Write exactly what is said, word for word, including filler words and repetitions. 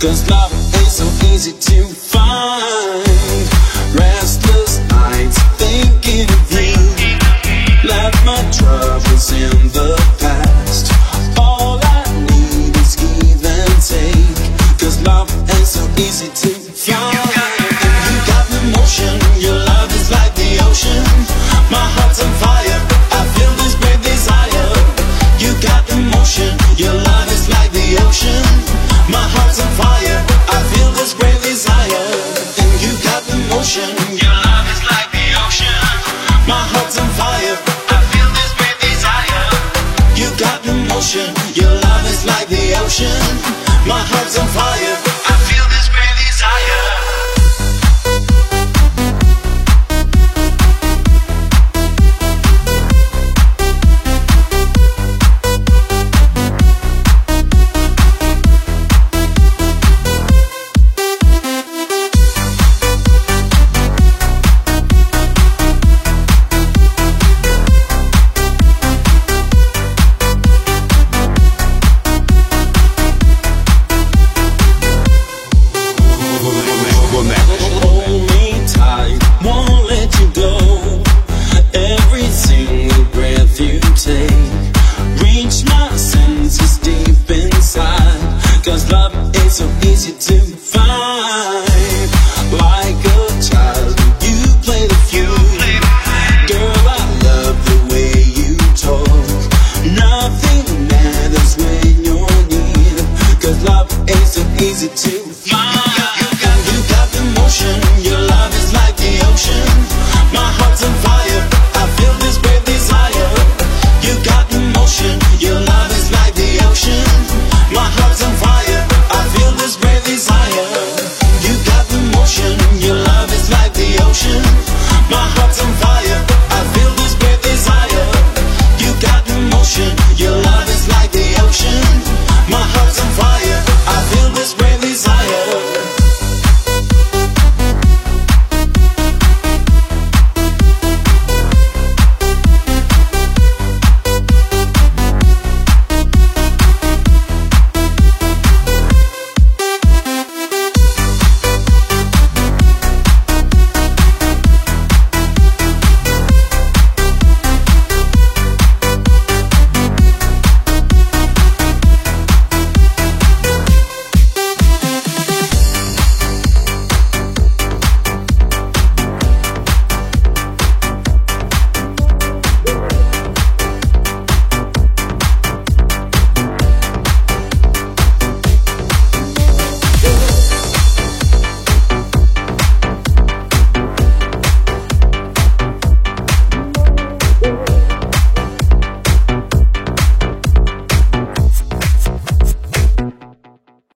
'Cause love ain't so easy to find. Restless nights thinking of you. Left my troubles in the past. All I need is give and take. 'Cause love ain't so easy to find. You got the motion, your love is like the ocean. My heart's on fire, I feel this great desire. You got the motion, your love is like the ocean. My heart's on fire, I feel this great desire. And you got the motion, your love is like the ocean. My heart's on fire, I feel this great desire. You got the motion, your love is like the ocean. My heart's on fire.